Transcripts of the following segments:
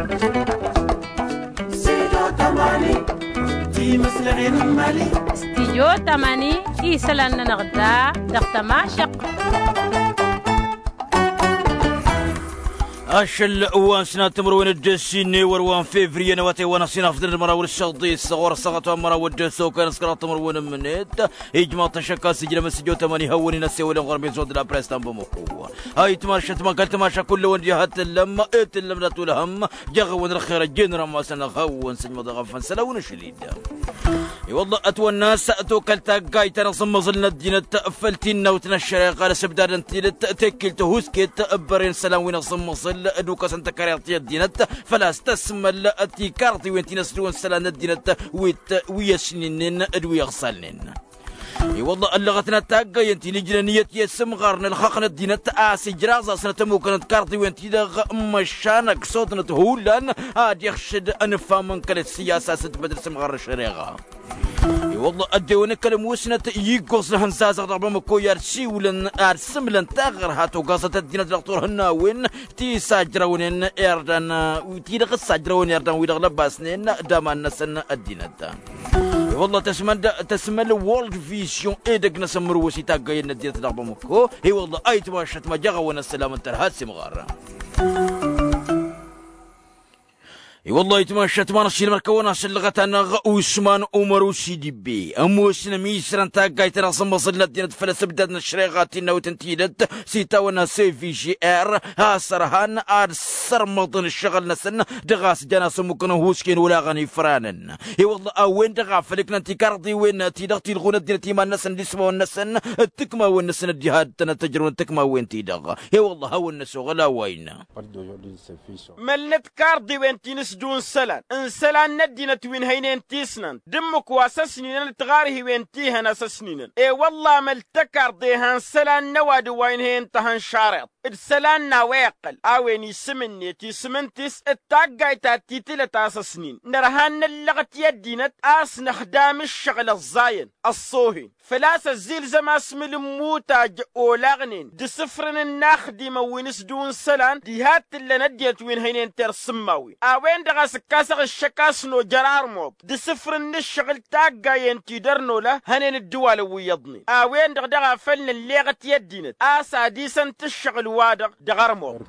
استيجو تماني إيسلان نغدا دختما شق أشل وانسنا تمرون الدسيني وروان فيفري نواتي وانا سينا في المراول الشغطي الصغور الصغط ومراول الدسو كان سكرات تمرون منيت إجماع تشكا سجل مسجو تماني هوني نسي ولا غربي زود لا بريستان بمقوة هاي تماشت ما قلت ماشا كل وان جهات اللم اللم لا تولهم جغون الخير الجنرا ما سنغون سجم ضغفن سلون شليد والله أتوى الناس أتوكلتا قايتا نصم ظلنا الدين تأفلتين وتنشر قال سبدار انتي تأكل تهوسكت برين سلام وين نصم ظل أدوكا سنتا كارياتي الدين فلا استسمل أتي كارتي وين تنسلون سلام الدين ويسنين أدوي غسالنين والله اللغتنا تاقا ينتي لجنانية يسم غارنا الخاقنا الدينة آسي جرازة سنتمو كانت كارتي وينتي داغ مشانك صوتنا تهولان هاد يخشد أنفا من كانت سياسة ستبدل سم غار الشريغة والله أديونا كلم وسنة يقص هنساس غضب مكو يرسي ولن أرسم لن تغر هاتو قصة الدينة دكتور هناوين تي ساجرونين إردان وتي دغ ساجرونين إردان ويدغ لباسنين دامان نسن الدينة والله تسمى وورلد فيزيون إيدك نسمر وسيتا قاين الدينة دغب مكو هي والله أي تماشت ما جغا ونسلام الترهات سمغارة والله يتماشت ما نصير مركونا سلغتنا غوسمان عمر وسيدي بي اموسنا ميسران تاقاي ترى صمصلنا الدين فلس بدنا الشريغاتنا وتنتيلت سيتا ونا سيفي جي ار ها سرهان ار سرمطن الشغل نسن دغاس جانا سمكنا هوسكين ولا غني فرانن اي والله وين دغافلك انت كارضي وين تيدغتي الغنى الدين تيما نسن ديسمو النسن التكما وين نسن الجهاد تنتجرون التكما وين تيدغ اي والله هو النسو غلا وين ملت كاردي وين تنس دون سلان انسلان ندينا وين هينين تيسنن دمك واسسنين تغاره وين تيهن اسسنين اي والله ملتكر ديهن سلان نواد وين هين تهن شارط السلان نواقل اوين يسمني تيسمنتيس التاقاي تاتيتي لتاسسنين نرهان اللغت يدينت اس نخدام الشغل الزاين الصوهين فلاس الزيل زما اسم الموتاج اولاغنين دي سفرن الناخدي موينس دون سلان دي هات اللي نديت وين هينين ترسماوي اوين دغاس كاسغ الشكاسنو جرار موب دي سفرن الشغل تاقاي انتيدرنو له هنين الدوال ويضني اوين دغدغا فلن الليغت يدينت اسا ديسنت الشغل وادغ دغار موب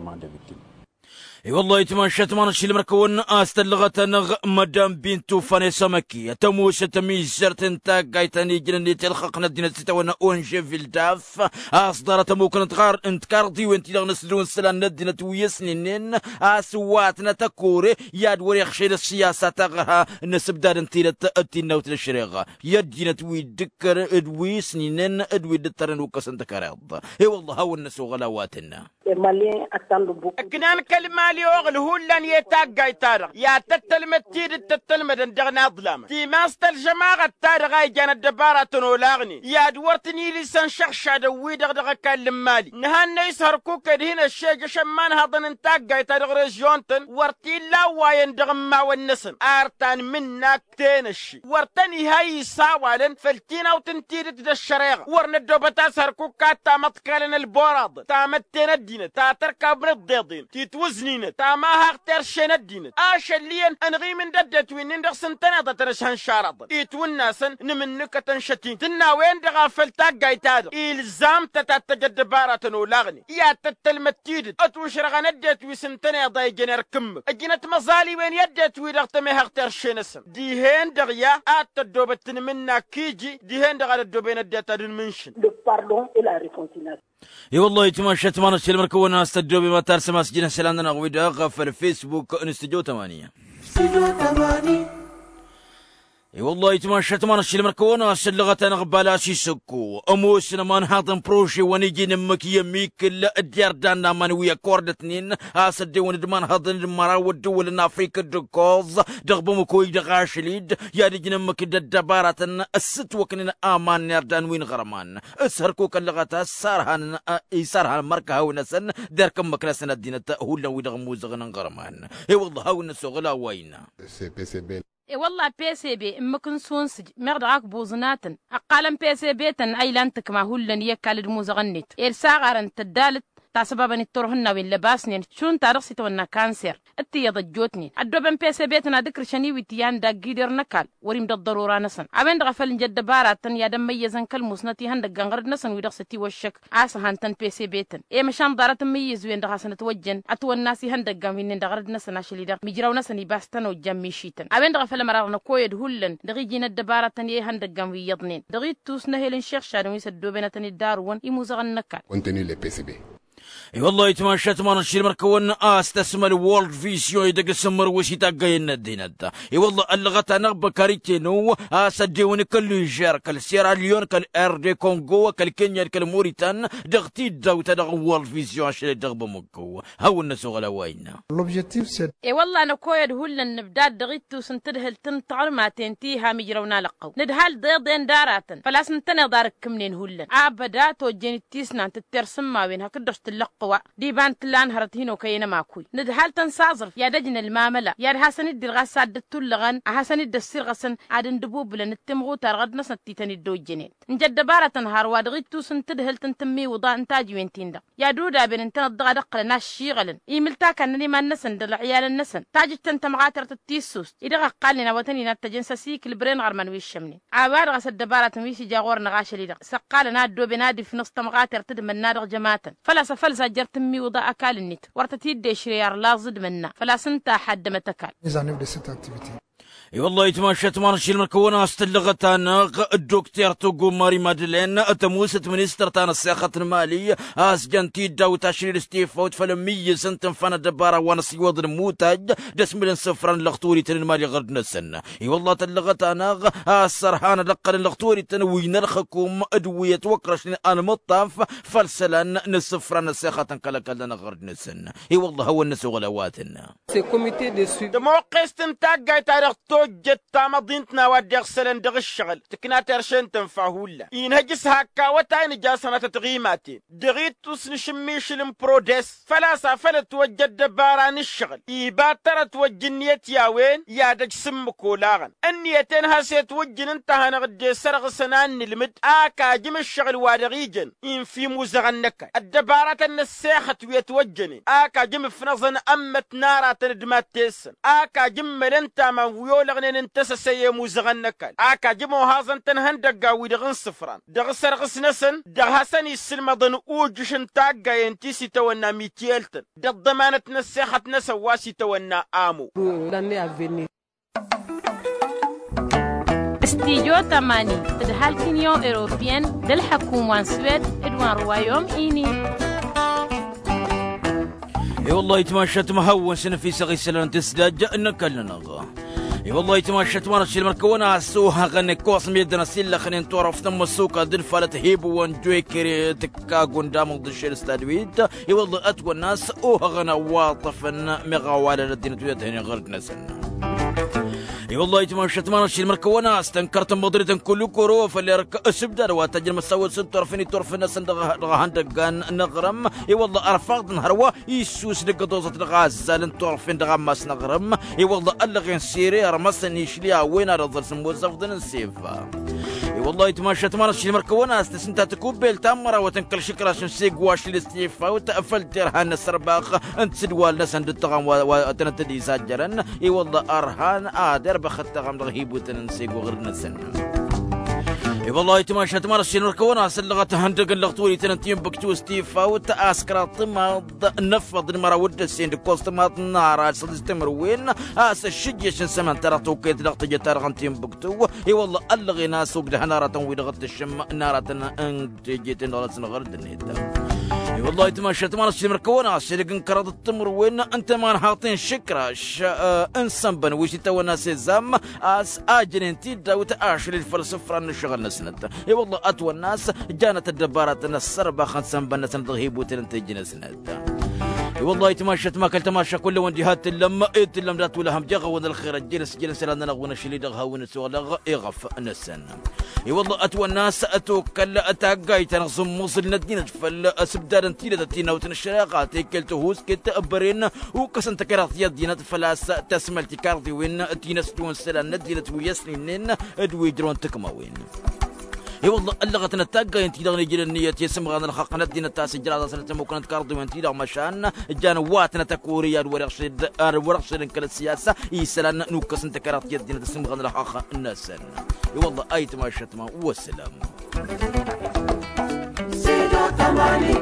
اي والله يتماشت ما نشيل مركون استلغت نغ مدام بنتو فاني سمكي تموش تميز زرتن تاقايتني جنني تلخقنا الدين ستونا اونجي في الداف اصدرت ممكن تغار انت كاردي وانت نسلون سلان الدين تويسنين اسواتنا تكوري ياد وريخ شيل السياسه تغها نسب دار انت تاتينا وتلشريغه يدينا توي دكر ادوي سنين ادوي دترن وكسنت كارض اي والله هو الناس غلاواتنا اكنان كلمه ليوغل هولان يتاقاي تارغ يا تتلمت تيد تتلمت اندغنا ظلام تي ماستر جماعة تارغ اي جانا الدبارة تنولاغني يا دورتني لسان شخشا دوي دغدغ كلم مالي نهان يسهر كوكا هنا الشيء شمان هضن انتاقاي تارغ ريجيونتن ورتي لا واين دغما والنسن ارتان منك تينشي ورتني هاي ساوالن فلتينا وتنتيد تدا الشريغ ورندو بتاسهر كوكا تامت كالن البوراض تامت تندين تاتركب الضيضين تيتوزنين تاما هاختر شندين اشليا انغي من ددت وين ندخ سنتنا ترشان شارض يتوناسن نمنك تنشتين تنا وين دغافل تاقاي تاد الزام تتجدبارة ولاغني يا تتلمتيد اتوشرغ ندت وسنتنا ضاي جنر كم اجنت مزالي وين يدت ويدغتمي هاختر شنسن دي هين دغيا اتدوبتن منا كيجي دي هين دغ الدوبين ندت منشن le pardon et la réconciliation. اي والله يتماشت ما نشيل مركون استديو بما ترسم مسجد سلامنا غويدا غفر فيسبوك انستديو 8 اي والله يتماشت ما نشيل مركون سلغه نغبالاشي سكو اموسنا ما نحاطن بروشي ونيجي نمك يميك الديار دانا منويه كوردتنين اسدي وندمان هضن المراود دول افريقيا دكوز دغبم كوي دغاشليد يا دي نمك ددبارات الست وكن امان يردان وين غرمان اسهركو كلغه سارهان يسارها مركها ونسن دركم مكنسن الدين هو لو يدغموز غنن غرمان اي والله هاو الناس غلا وين سي بي سي بي إيه والله PCB ممكن سونسج مغدعك بوزناتن أقالم PCB تن أيلانتك ما هولن يكالد موزغنت إرساغرن تدالت سببا الترهن وين لباسني شون تارسي تونا كانسر اتي يضجوتني الدوبن بيس بيتنا ذكر شني ويتيان دا جيدر نكال وريم دا الضرورة نسن عبين دغفل جد بارات يا دم ميزن كالمسنتي هندق غنغرد نسن ويدغستي وشك عاس هانتن بيس بيتن اي مشان دارت ميز وين دغاسن توجن اتو الناس هندق غامين دغرد نسن عشلي دغ مجراو نسن يباستن وجمي شيتن عبين دغفل مرارنا كويد هولن دغي جينا دبارات يي هندق غام ويضنين دغي توسنا هيلن شيخ شادو يسدو بينتن الدارون يموزغن نكال contenu les PCB. اي والله يتماشى تمان الشيء مركون استسمى الورلد فيسيون يدق سمر وش يتقين الدين ده اي والله اللغة انا بكاريتينو سجوني كل نيجر كل سيراليون كل اردي كونغو كل كينيا كل موريتان دغتي دو تدغ وورلد فيسيون عشان دغ مكو هاو الناس غلا وين l'objectif c'est اي والله انا كويد هولن نبداد دغيتو سنتدهل تنطعر ما تنتيها مجرونا لقو ندهال ضيضين داراتن فلاس نتنا دارك كمنين هولن عبدات وجنتيسنا تترسم ما بينها كدش تلقوا دي بانت لان هرتينو كينا ماكوي ندهال تنصازر يا دجن المامله يا حسن الدرغاساد التلغن حسن الدسير غسن عاد دبوب لن التمغو ترغد نسنتي تني دوجنين نجد بارة نهار وادغيتو سنتدهل تنتمي وضا انتاج وينتين دا يا دودا بين انت الضغا دقل ناس شيغلن ايملتا كانني ما نسن دل عيال النسن تاج تنتمغاتر تتيسوس اذا قالنا وتني نتجنس سيك البرين غرمن ويشمني عبار غسد بارة ويسي جاغور نغاشلي دا سقالنا دو بنادي في نص تمغاتر تدمن نادغ جماعه فلسفه جرتمي وضع أكال النت ورتتي دشريار لازد منا فلا سنتا حد متكال mise en œuvre de cette activité. اي والله يتماشى تمان الشيء المركونه استلغتانا الدكتور توغو ماري مادلين تموست منستر تانا السياقة المالية اسجنتي داو تشرير ستيفوت فلمية سنتن فانا دبارة ونسي وضن موتاج دسملن صفران لغتوري تن المالي غردنا السنة اي والله تلغتانا السرحان لقل لغتوري تنوين الحكومة ادوية وكرش المطاف فلسلان نصفران السياقة كالكالنا غردنا السنة اي والله هو الناس غلواتنا دموقست انتاقاي تاريخ توجد تامضينتنا ودي اغسلن دغ الشغل تكنا ترشن تنفعهولا ينهجس هكا وتاين جاسنا تتغيماتين دغيتوس نشميش الامبروديس فلاسا فلت وجد دباران الشغل يباترت وجنيت يا وين يا دج سمكو لاغن النيتين هاسيت وجن انتهى نغدي سرغ سنان المد اكا جم الشغل وادغيجن ان في موزغنك الدبارات النساخة ويتوجني اكا جم فنظن امت نارا تندمات تيسن اكا جم ملنتا ما ويولغن انتس سيمو زغنكال اكا جمو هازن تنهندقا ويدغن صفران دغ سرغس نسن دغ هسن يسلم ضن اوجشن تاقا ينتيسي تونا ميتيلتن دغ ضمانت نسيخت نسواسي تونا امو استيجو تماني تدهال كينيو اوروبيان دل حكومة سويد ادوان روايوم ايني اي والله يتماشى مهون سنة في سغي سلان تسداج انك لنا اي والله يتماشى تمارا الشيء المركونة سوها غني كوس ميدنا سيلا خنين تورف تم السوق دل فالت هيبو وانجوي كري تكا قندام ضشير استادويت اي والله اتوى الناس اوها غنا واطفا مغاوالا لدينا تويتهني غردنا سنة اي والله يتماشى تمارا الشيء المركونة استنكرت مضريتا كل كروف اللي رك اسبدر واتجر مساوي سنتور فيني تورف الناس دغهندقان نغرم اي والله ارفاق نهروا يسوس لقدوزة غازال تورفين دغماس نغرم اي والله الغين سيري رمسن يشليها وين رضل سموزف ضن السيفا اي والله يتماشى تمارا الشيء المركونة استسنتا تكوبيل تامرا وتنكل شكرا شنسيق واش الاستيفا وتقفل ترهان السرباخ انت سدوال نسن دتغم وتنتدي ساجرا اي والله ارهان ادر بخت غم رهيب وتنسيق وغرنا سنة اي والله يتماشى تمارا الشيء المركونة سلغت هندق اللغطوري تنتيم بكتو ستيفا وتأسكرا طماض نفض المرا ود السين دكوست ماط النار استمر وين اس الشجيش سمن ترى توكيت لغط جتار غنتيم بكتو اي والله الغي ناس وقد نارة ويدغط الشم نارة انت جيت نغلط نغرد النيتا اي والله يتماشى تمارا الشيء المركونة سيلقن كراد التمر وين انت ما نحاطين شكرا انسان بنويش تو ناس الزام اس اجرين تيدا وتاشر الفلسفه الشغل نسنت اي والله اتوى الناس جانت الدبارات السربه خنسان بنت تغيب وتنتج نسنت اي والله يتماشى ما كل تماشى كل وجهات اللم اتلم ذات ولا هم جغ ون الخير جلس لنا نغون شلي دغ ونسولغ اغف نسن اي والله اتوى الناس اتوكل اتاقاي تنظم موصل ندين فل سبدار انتينا تينا وتنشراقات كلت هوس كنت ابرين وكسنت كرات يدينا فلاس تسمل تكاردي وين تينا ستون سلا ندينت ويسنين ادوي درون تكماوين اي والله اللغة نتاقا انت دغني جيل النية يسمى غانا الخاقنا دينا تاس جرا سنة ممكن تكاردو انت دغ مشان جانواتنا تكوريا الورقشد كل السياسة يسلان نوكس انت كرات يدينا تسمى غانا الخاق الناس اي والله ايت ما شتما والسلام.